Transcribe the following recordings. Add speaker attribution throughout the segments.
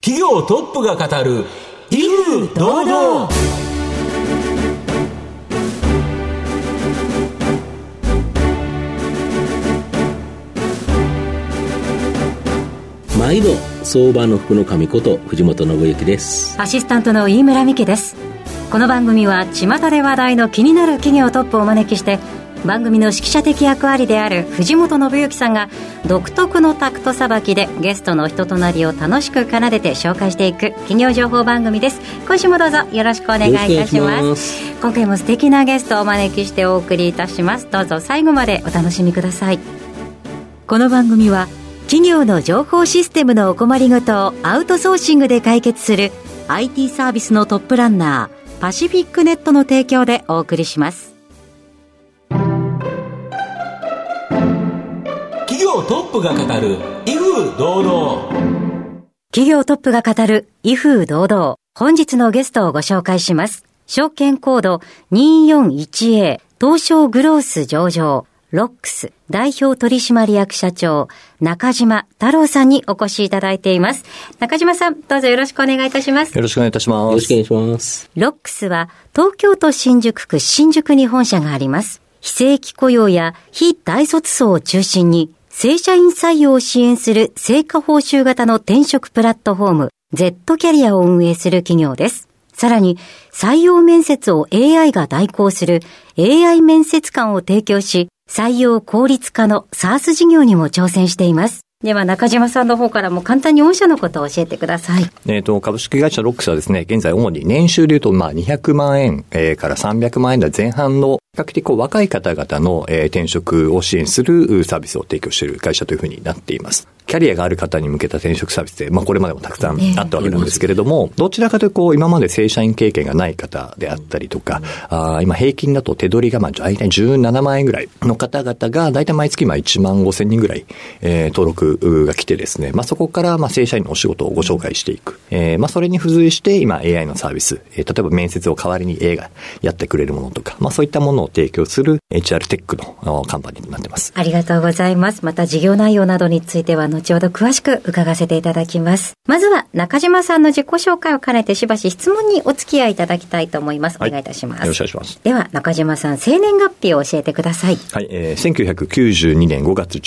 Speaker 1: 企業トップが語る威風堂々。
Speaker 2: 毎度相場の福の神こと藤本信之です。
Speaker 3: アシスタントの飯村美希です。この番組は巷で話題の気になる企業トップをお招きして、番組の指揮者的役割である藤本信之さんが独特のタクトさばきでゲストの人となりを楽しく奏でて紹介していく企業情報番組です。今週もどうぞよろしくお願いいたします。今回も素敵なゲストをお招きしてお送りいたします。どうぞ最後までお楽しみください。この番組は企業の情報システムのお困りごとをアウトソーシングで解決する IT サービスのトップランナーパシフィックネットの提供でお送りします。
Speaker 1: 企業トップが語る威風堂々。
Speaker 3: 企業トップが語る威風堂々。本日のゲストをご紹介します。証券コード 241A 東証グロース上場ロックス代表取締役社長中島太郎さんにお越しいただいています。中島さん、どうぞよろしくお願いいたします。
Speaker 4: よろしくお願いいたします。
Speaker 2: よろしくお願いします。
Speaker 3: ロックスは東京都新宿区新宿に本社があります。非正規雇用や非大卒層を中心に正社員採用を支援する成果報酬型の転職プラットフォーム Z キャリアを運営する企業です。さらに採用面接を AI が代行する AI 面接官を提供し、採用効率化の SaaS 事業にも挑戦しています。では中島さんの方からも簡単に御社のことを教えてください。
Speaker 4: 株式会社ロックスはですね、現在主に年収でいうと200万円、から300万円台前半の比較的若い方々の、転職を支援するサービスを提供している会社というふうになっています。キャリアがある方に向けた転職サービスで、これまでもたくさんあったわけなんですけれども、どちらかというと今まで正社員経験がない方であったりとか、今平均だと手取りが大体17万円ぐらいの方々が大体毎月1万5千人ぐらい、登録が来てですね、そこから正社員のお仕事をご紹介していく。それに付随して今 AI のサービス、例えば面接を代わりに AI がやってくれるものとか、そういったものを提供する HR テックのカンパニーになってます。
Speaker 3: ありがとうございます。また事業内容などについては後ほど詳しく伺わせていただきます。まずは中島さんの自己紹介を兼ねてしばし質問にお付き合いいただきたいと思います。お願いいたします。
Speaker 4: よろしくお願いします。
Speaker 3: では中島さん、生年月日を教えてください。
Speaker 4: はい、1992年5月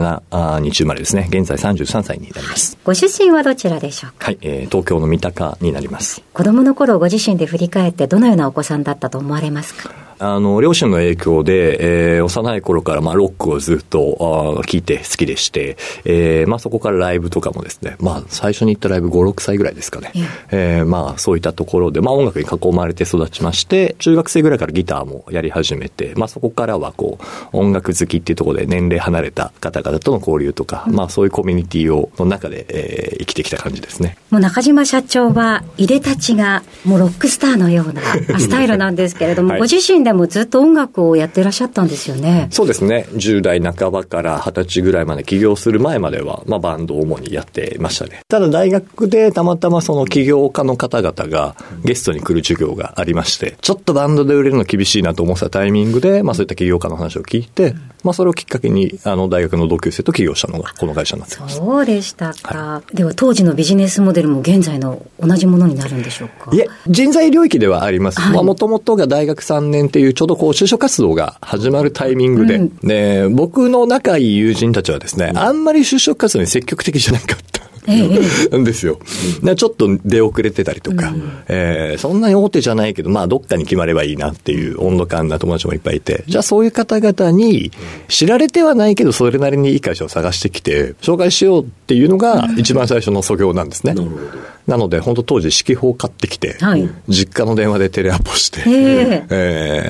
Speaker 4: 17日生まれですね。現在33歳になります。
Speaker 3: ご出身はどちらでしょうか？
Speaker 4: はい、東京の三鷹になります。
Speaker 3: 子供の頃ご自身で振り返ってどのようなお子さんだったと思われますか？
Speaker 4: 両親の影響で、幼い頃からロックをずっと聴いて好きでして、そこからライブとかもですね、最初に行ったライブ5、6歳ぐらいですかね。そういったところで、音楽に囲まれて育ちまして、中学生ぐらいからギターもやり始めて、そこからは音楽好きっていうところで年齢離れた方々との交流とか、そういうコミュニティの中で、生きてきた感じですね。
Speaker 3: もう中島社長はいでたちがもうロックスターのようなスタイルなんですけれども、はい、ご自身でもずっと音楽をやってらっしゃったんですよね。
Speaker 4: そうですね。10代半ばから20歳ぐらいまで起業する前までは、バンドを主にやってましたね。ただ大学でたまたまその起業家の方々がゲストに来る授業がありまして、ちょっとバンドで売れるの厳しいなと思ったタイミングで、そういった起業家の話を聞いて、それをきっかけに大学の同級生と起業したのがこの会社になっています。
Speaker 3: そうでしたか。
Speaker 4: はい、
Speaker 3: では当時のビジネスモデルも現在の同じものになるんでしょうか？
Speaker 4: いえ、人材領域ではあります。もともとが大学3年っていうちょうど就職活動が始まるタイミングで、で僕の仲いい友人たちはですね、あんまり就職活動に積極的じゃなかったんですよ。ちょっと出遅れてたりとか、そんなに大手じゃないけど、どっかに決まればいいなっていう温度感な友達もいっぱいいて、じゃあそういう方々に知られてはないけどそれなりにいい会社を探してきて紹介しようっていうのが一番最初の訴業なんですね。なので本当当時指揮法を買ってきて、実家の電話でテレアポして、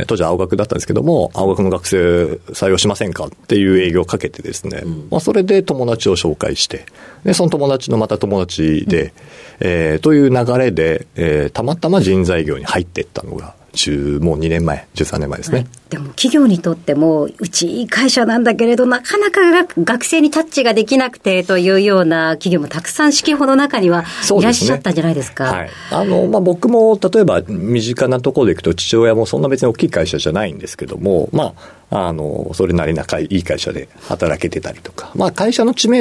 Speaker 4: 当時青学だったんですけども、青学の学生採用しませんかっていう営業をかけてですね、それで友達を紹介して、でその友達のまた友達で、という流れで、たまたま人材業に入っていったのがもう2年前、13年前ですね。はい、
Speaker 3: でも企業にとってもうちいい会社なんだけれどなかなか学生にタッチができなくてというような企業もたくさん指揮法の中にはいらっしゃったんじゃないですか。
Speaker 4: はい、僕も例えば身近なところでいくと父親もそんな別に大きい会社じゃないんですけども、それなり仲いい会社で働けてたりとか、会社の知名度が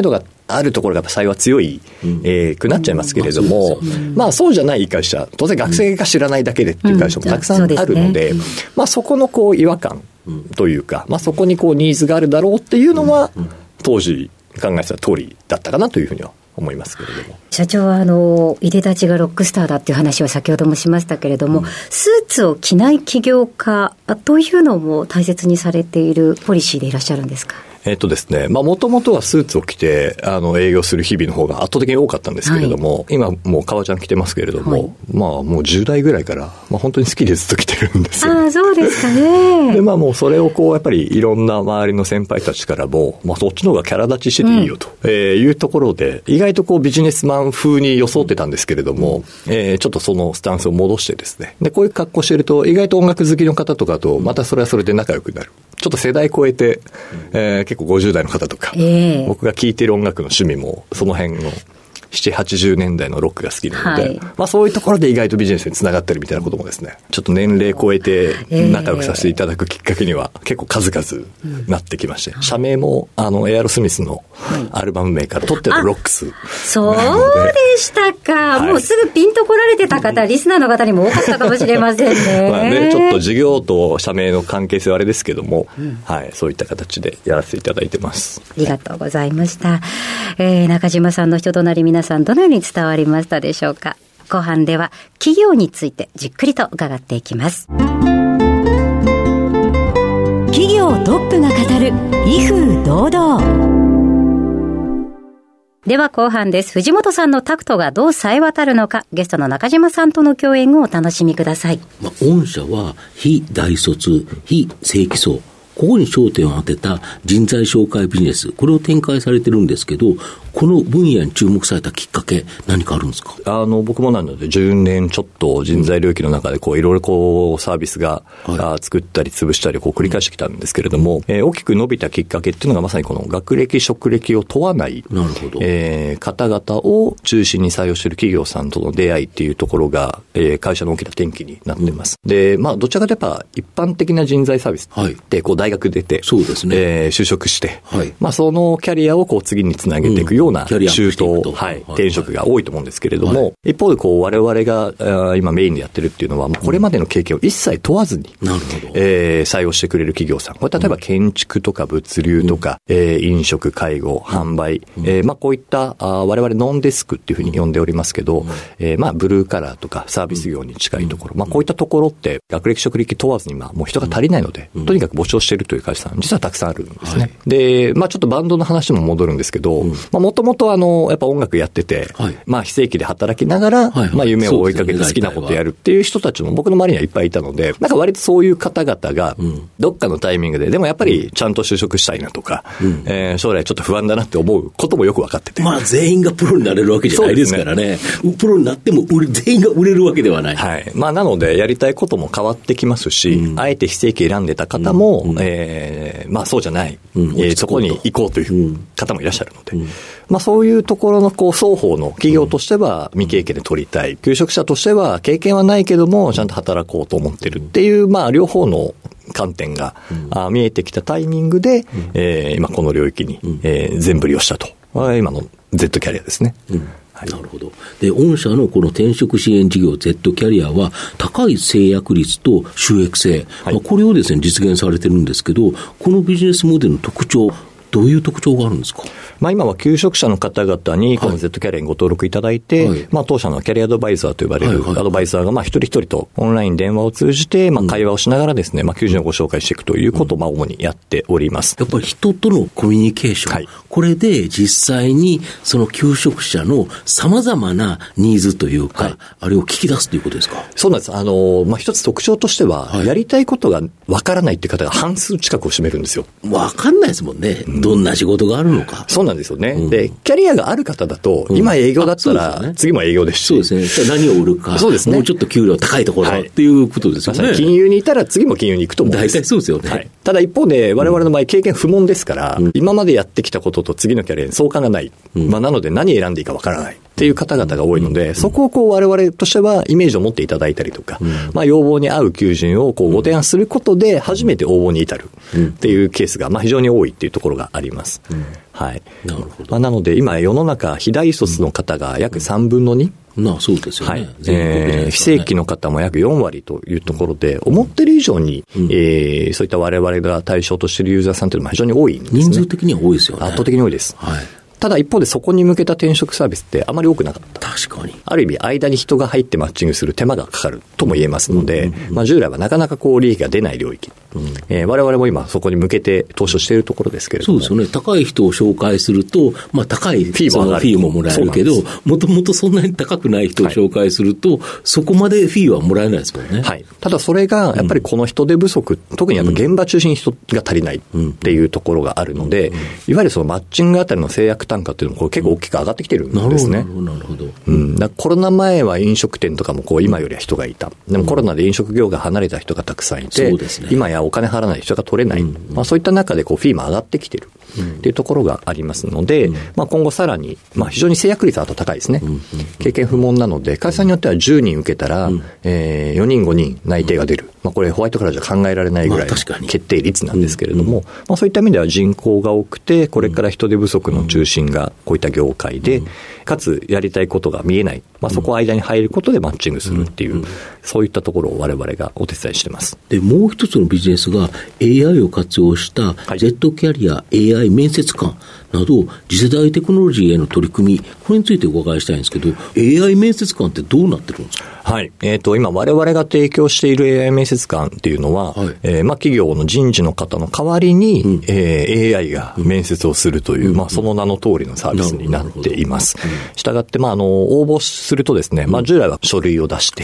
Speaker 4: あるところがやっぱ採用は強い、くなっちゃいますけれども、まあそうじゃない会社、当然学生が知らないだけでっていう会社もたくさんあるので、まあそこのこう違和感というか、まあそこにこうニーズがあるだろうっていうのは、当時考えてた通りだったかなというふうには思いますけれども。
Speaker 3: 社長はいでたちがロックスターだっていう話を先ほどもしましたけれども、スーツを着ない起業家というのも大切にされているポリシーでいらっしゃるんですか？
Speaker 4: ですね、まあもともとはスーツを着て営業する日々の方が圧倒的に多かったんですけれども、今もう革ジャン着てますけれども、まあもう10代ぐらいから、まあ本当に好きでずっと着てるんですよ。
Speaker 3: ああ、そうですかね。
Speaker 4: でまあもうそれをこうやっぱりいろんな周りの先輩たちからも、まあそっちの方がキャラ立ちしてていいよと、いうところで、意外とこうビジネスマン風に装ってたんですけれども、ちょっとそのスタンスを戻してですね、でこういう格好してると意外と音楽好きの方とかとまたそれはそれで仲良くなる。ちょっと世代超えて、結構50代の方とか、僕が聴いている音楽の趣味もその辺の7、80年代のロックが好きなので、まあそういうところで意外とビジネスにつながってるみたいなこともですね、ちょっと年齢超えて仲良くさせていただくきっかけには結構数々なってきまして、社名もエアロスミスのアルバム名から取ってるロックス。
Speaker 3: そうでしたか、もうすぐピンと来られてた方、リスナーの方にも多かったかもしれませんね。
Speaker 4: まあね、ちょっと事業と社名の関係性はあれですけども、はい、そういった形でやらせていただいてます。
Speaker 3: ありがとうございました。中島さんの人となり、皆さんどのように伝わりましたでしょうか。後半では企業についてじっくりと伺っていきます。企業トップが語る威風堂々。では後半です。藤本さんのタクトがどう冴え渡るのか、ゲストの中島さんとの共演をお楽しみください。
Speaker 2: 御社は非大卒、非正規層、ここに焦点を当てた人材紹介ビジネス、これを展開されてるんですけど、この分野に注目されたきっかけ、何かあるんですか？
Speaker 4: 僕もなので10年ちょっと人材領域の中でこういろいろこうサービスが、作ったり潰したりこう繰り返してきたんですけれども、大きく伸びたきっかけっていうのがまさにこの学歴職歴を問わない、方々を中心に採用している企業さんとの出会いっていうところが、会社の大きな転機になっています。で、まあどちらかというとやっぱ一般的な人材サービスってこう大学出て、
Speaker 2: そうですね、
Speaker 4: 就職して、まあそのキャリアをこう次につなげていくような中途、転職が多いと思うんですけれども、一方でこう我々が今メインでやってるっていうのは、これまでの経験を一切問わずに、採用してくれる企業さん。これ例えば建築とか物流とか、飲食、介護、販売、まあこういった我々ノンデスクっていうふうに呼んでおりますけど、まあブルーカラーとかサービス業に近いところ、まあこういったところって学歴職歴問わずにもう人が足りないので、とにかく募集しているという会社さん実はたくさんあるんですね。で、まあちょっとバンドの話も戻るんですけど、もともとやっぱ音楽やってて、まあ非正規で働きながら、まあ夢を追いかけて好きなことやるっていう人たちも僕の周りにはいっぱいいたので、なんか割とそういう方々がどっかのタイミングで、でもやっぱりちゃんと就職したいなとか、将来ちょっと不安だなって思うこともよく分かってて。
Speaker 2: まあ全員がプロになれるわけじゃないですからね。プロになっても全員が売れるわけではない。
Speaker 4: はい。まあなのでやりたいことも変わってきますし、あえて非正規選んでた方も、まあそうじゃない、そこに行こうという方もいらっしゃるので、まあそういうところのこう双方の企業としては未経験で取りたい、求職者としては経験はないけどもちゃんと働こうと思ってるっていう、まあ両方の観点が、見えてきたタイミングで、今この領域に、全振りをしたと。今の Z キャリアですね。
Speaker 2: なるほど。で、御社のこの転職支援事業 Z キャリアは高い制約率と収益性、これをですね実現されてるんですけど、このビジネスモデルの特徴、どういう特徴があるんですか？
Speaker 4: まあ今は求職者の方々にこの Z キャリアにご登録いただいて、まあ当社のキャリアアドバイザーと呼ばれるアドバイザーがまあ一人一人とオンライン電話を通じてまあ会話をしながらですね、まあ求人をご紹介していくということをまあ主にやっております。
Speaker 2: やっぱり人とのコミュニケーション、これで実際にその求職者の様々なニーズというか、あれを聞き出すということですか？
Speaker 4: そうなんです。まあ一つ特徴としては、やりたいことがわからないっていう方が半数近くを占めるんですよ。
Speaker 2: わかんないですもんね。どんな仕事があるのか。
Speaker 4: そうなんですよね。で、キャリアがある方だと、今営業だったら、次も営業ですし。
Speaker 2: そうですね。何を売るか。
Speaker 4: そうですね。
Speaker 2: もうちょっと給料高いところっていうことですよね。
Speaker 4: 金融にいたら次も金融に行くと思うんです。
Speaker 2: 大体そうですよね。
Speaker 4: ただ一方で、我々の場合経験不問ですから、今までやってきたことと次のキャリアに相関がない。まあなので何選んでいいかわからない。っていう方々が多いので、そこをこう我々としてはイメージを持っていただいたりとか、まあ要望に合う求人をこうご提案することで初めて応募に至るっていうケースがまあ非常に多いっていうところがあります。 はい。
Speaker 2: なるほど。
Speaker 4: なので、今、世の中、非大卒の方が約3分の2。
Speaker 2: そうですよね。
Speaker 4: はい。非正規の方も約4割というところで、思ってる以上に、そういった我々が対象としているユーザーさんというのも非常に多いんですね。
Speaker 2: 人数的には多いですよね。
Speaker 4: 圧倒的に多いです。
Speaker 2: はい。
Speaker 4: ただ一方でそこに向けた転職サービスってあまり多くなかった。
Speaker 2: 確かに。
Speaker 4: ある意味間に人が入ってマッチングする手間がかかるとも言えますので、従来はなかなかこう利益が出ない領域。我々も今そこに向けて投資をしているところですけれども。
Speaker 2: そうですよね。高い人を紹介すると、高いフィーももらえるけど、もともとそんなに高くない人を紹介すると、そこまでフィーはもらえないですもんね。
Speaker 4: はい。ただそれがやっぱりこの人手不足、特にやっぱ現場中心に人が足りないっていうところがあるので、いわゆるそのマッチングあたりの制約単価っていうのも結構大きく上がってきてるんですね。
Speaker 2: なるほど。
Speaker 4: だコロナ前は飲食店とかも今よりは人がいた。でもコロナで飲食業が離れた人がたくさんいて、
Speaker 2: そうですね、
Speaker 4: 今やお金払わない人が取れない。そういった中でフィーも上がってきてるっていうところがありますので、今後さらに、非常に制約率は高いですね。経験不問なので、会社によっては10人受けたら、4人5人内定が出る。これホワイトカラーじゃ考えられないぐらいの決定率なんですけれども、そういった意味では人口が多くて、これから人手不足の中心がこういった業界で、かつやりたいことが見えない。そこを間に入ることでマッチングするっていう、そういったところを我々がお手伝いしてます。
Speaker 2: で、もう一つのビジネスが AI を活用した Z キャリア AI 面接官など次世代テクノロジーへの取り組み、これについてお伺いしたいんですけど、AI 面接官ってどうなってるんですか？
Speaker 4: はい。今我々が提供している AI 面接官っていうのは、企業の人事の方の代わりに、AI が面接をするという、その名の通りのサービスになっています。したがって、応募するとですね、従来は書類を出して、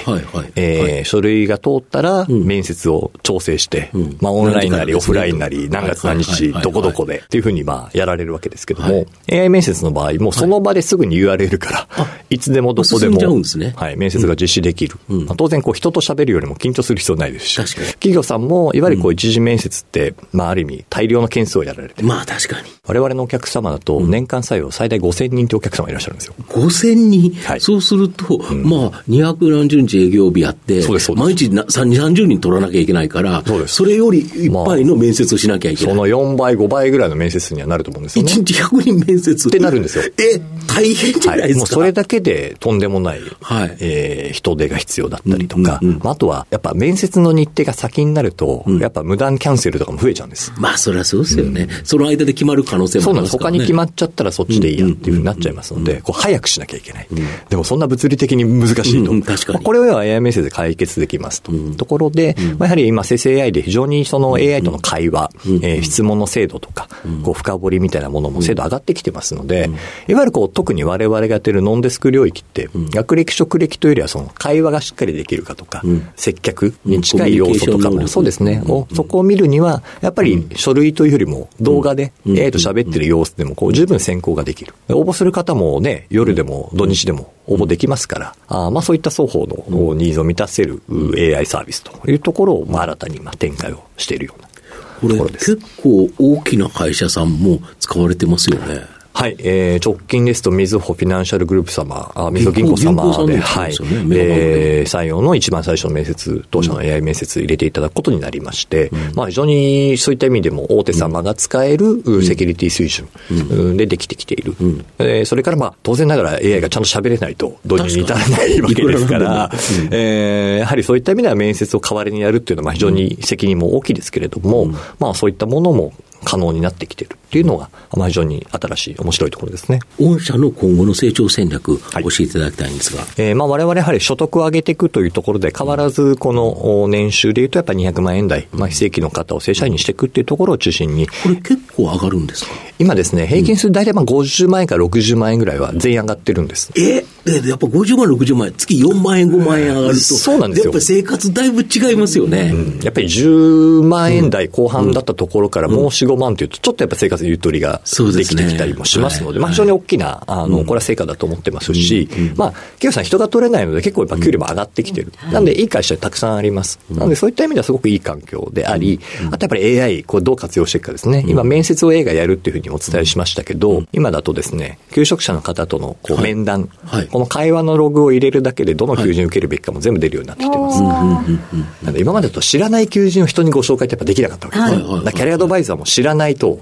Speaker 4: 書類が通ったら面接を調整して、オンラインなりオフラインなり、何月何日、どこどこでっていうふうにやられるわけですけども、AI 面接の場合、もうその場ですぐに URL から、いつでもどこでも、面接が実施できる。当然人と喋るよりも緊張する必要ないですし、企業さんもいわゆる一次面接って、ある意味大量の件数をやられて、
Speaker 2: 確かに
Speaker 4: 我々のお客様だと年間採用最大5000人というお客様いらっしゃるんですよ。
Speaker 2: 5000人、そうすると、200何十日営業日あって、毎日30人取らなきゃいけないから、それよりいっぱいの面接をしなきゃいけない。
Speaker 4: その4倍、5倍ぐらいの面接にはなると思うんですよね。
Speaker 2: 1日100人面接
Speaker 4: ってなるんですよ。
Speaker 2: 大変じゃないですか。
Speaker 4: もうそれだけでとんでもない、人手が必要だったりとか、あとはやっぱ面接の日程が先になると、やっぱ無断キャンセルとかも増えちゃうんです。
Speaker 2: それはそうですよね。その間で決まる可能性もありますからね。
Speaker 4: 他に決まっちゃったらそっちでいいやっていうふうになっちゃいますので、早くしなきゃいけない。でもそんな物理的に難しいと。
Speaker 2: 確かに。
Speaker 4: これは AI 面接で解決できますと。ところで、やはり今生成 AI で非常にその AI との会話、質問の精度とか、深掘りみたいなものも精度上がってきてますので、いわゆる特に我々がやってるノンデスク領域って、学歴職歴というよりはその会話がしっかりできるかとか、接客に近い要素とかもそうですね。そこを見るには、やっぱり書類というよりも動画で AI と喋ってる様子でも十分選考ができる。応募する方もね、夜でも土日でも応募できますから、そういった双方のニーズを満たせる AI サービスというところを、新たに展開をしているようなところです。
Speaker 2: これ結構大きな会社さんも使われてますよね。
Speaker 4: はい、直近ですと、みずほフィナンシャルグループ様、みずほ銀行様で、採用の一番最初の面接、当社の AI 面接入れていただくことになりまして、非常にそういった意味でも大手様が使えるセキュリティ水準でできてきている。それから当然ながら AI がちゃんと喋れないと導入に至らないわけですから、やはりそういった意味では面接を代わりにやるっていうのは非常に責任も大きいですけれども、そういったものも可能になってきているっていうのが、非常に新しい面白いところですね。
Speaker 2: 御社の今後の成長戦略、教えていただきたいんですが、
Speaker 4: 我々やはり所得を上げていくというところで、変わらずこの年収でいうとやっぱり200万円台、非正規の方を正社員にしていくっていうところを中心に。
Speaker 2: これ結構上がるんですか？
Speaker 4: 今ですね、平均すると大体50万円から60万円ぐらいは全員上がってるんです。
Speaker 2: やっぱ50万60万円、月4万円5万円上がると、
Speaker 4: そうなんですよ。
Speaker 2: やっぱり生活だいぶ違いますよね。
Speaker 4: やっぱり10万円台後半だったところからもう4、5万というと、ちょっとやっぱ生活ゆとりができてきたりもしますので、非常に大きな、これは成果だと思ってますし、企業さん人が取れないので結構やっぱ給料も上がってきてる。なんでいい会社たくさんあります。なのでそういった意味ではすごくいい環境であり、あとやっぱり AI、これどう活用していくかですね。今面接を AI がやるっていうふうにお伝えしましたけど、今だとですね、求職者の方との面談、この会話のログを入れるだけでどの求人を受けるべきかも全部出るようになってきてます。なので今までだと知らない求人を人にご紹介ってやっぱできなかったわけですね。キャリアアドバイザーも知らないと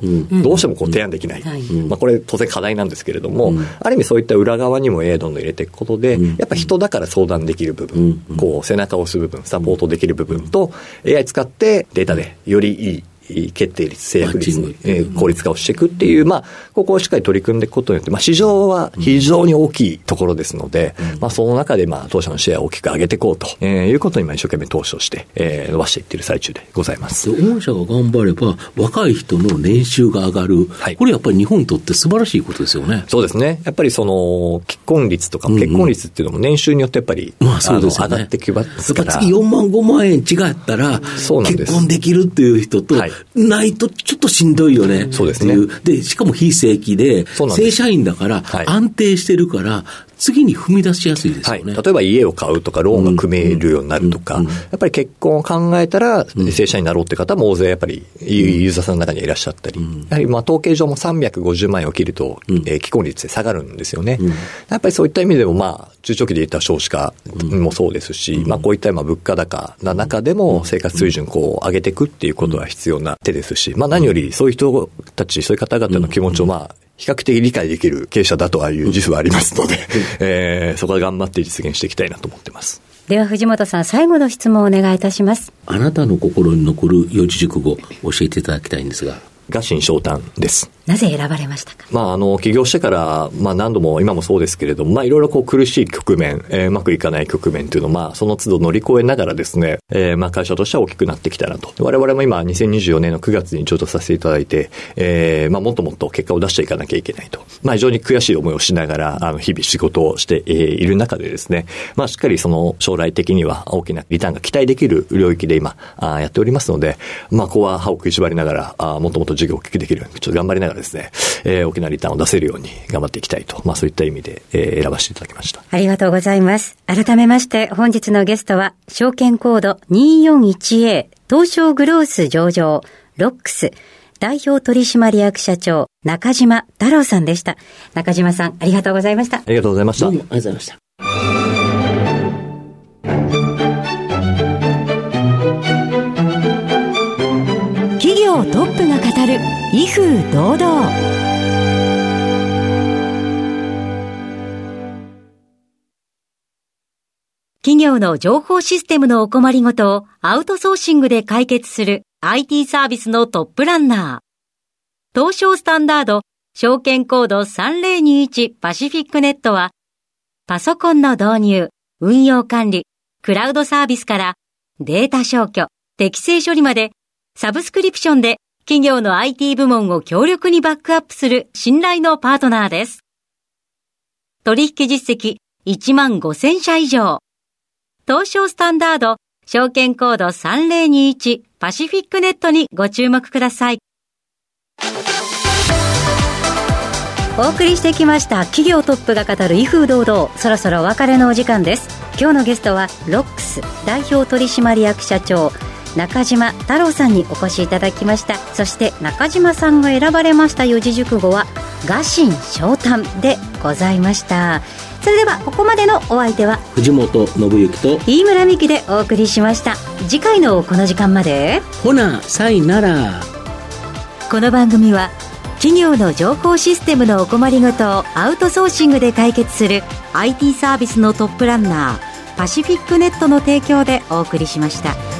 Speaker 4: どうしてもこう提案できない、これ当然課題なんですけれども、ある意味そういった裏側にも AI どんどん入れていくことで、やっぱ人だから相談できる部分、こう背中を押す部分、サポートできる部分と AI 使ってデータでよりいい決定率、制約率、効率化をしていくっていう、ここをしっかり取り組んでいくことによって、市場は非常に大きいところですので、その中で当社のシェアを大きく上げていこうということに一生懸命投資をして伸ばしていっている最中でございます。
Speaker 2: 御社が頑張れば若い人の年収が上がる、これやっぱり日本にとって素晴らしいことですよね。
Speaker 4: そうですね。やっぱりその結婚率とか結婚率っていうのも年収によってやっぱり、
Speaker 2: そうですよね、
Speaker 4: 上がってきますから。
Speaker 2: 月4万5万円違ったら結婚できるっていう人と、ないとちょっとしんどいよね。
Speaker 4: そうですね。
Speaker 2: で、しかも非正規で、正社員だから、安定してるから、次に踏み出しやすいですよね。
Speaker 4: 例えば家を買うとか、ローンが組めるようになるとか、やっぱり結婚を考えたら、正社員になろうって方も大勢やっぱりユーザーさんの中にいらっしゃったり、やはり統計上も350万円を切ると、既婚率で下がるんですよね。やっぱりそういった意味でも、中長期で言った少子化もそうですし、こういった物価高の中でも生活水準を上げていくっていうことは必要な手ですし、何よりそういう人たち、そういう方々の気持ちを比較的理解できる経営者だという自負はありますので、そこは頑張って実現していきたいなと思ってます。
Speaker 3: では藤本さん、最後の質問をお願いいたします。
Speaker 2: あなたの心に残る四字熟語教えていただきたいんですが。
Speaker 4: 臥薪嘗胆です。
Speaker 3: なぜ選ばれましたか？
Speaker 4: 起業してから、何度も今もそうですけれども、いろいろ苦しい局面、うまくいかない局面というのを、その都度乗り越えながらですね、会社としては大きくなってきたなと。我々も今、2024年の9月に上場させていただいて、もっともっと結果を出していかなきゃいけないと。非常に悔しい思いをしながら、日々仕事をしている中でですね、しっかりその将来的には大きなリターンが期待できる領域で今、やっておりますので、ここは歯を食いしばりながら、もっともっと事業を大きくできるように、ちょっと頑張りながらですね、大きなリターンを出せるように頑張っていきたいと、そういった意味で、選ばせていただきました。
Speaker 3: ありがとうございます。改めまして本日のゲストは証券コード 241A 東証グロース上場ロックス代表取締役社長中島太郎さんでした。中島さん、ありがとうございました。
Speaker 4: ありがとうございました。
Speaker 2: どうもありがとうございました。
Speaker 3: 企業トップが語る威風堂々。企業の情報システムのお困りごとをアウトソーシングで解決する IT サービスのトップランナー。東証スタンダード証券コード3021パシフィックネットは、パソコンの導入、運用管理、クラウドサービスからデータ消去、適正処理まで、サブスクリプションで企業の IT 部門を強力にバックアップする信頼のパートナーです。取引実績15,000社以上。東証スタンダード証券コード3021パシフィックネットにご注目ください。お送りしてきました企業トップが語る威風堂々、そろそろお別れのお時間です。今日のゲストはロックス代表取締役社長中島太郎さんにお越しいただきました。そして中島さんが選ばれました四字熟語は臥薪嘗胆でございました。それではここまでのお相手は
Speaker 2: 藤本信之と
Speaker 3: 飯村美希でお送りしました。次回のこの時間まで
Speaker 2: ほなさいなら。
Speaker 3: この番組は企業の情報システムのお困りごとをアウトソーシングで解決する IT サービスのトップランナーパシフィックネットの提供でお送りしました。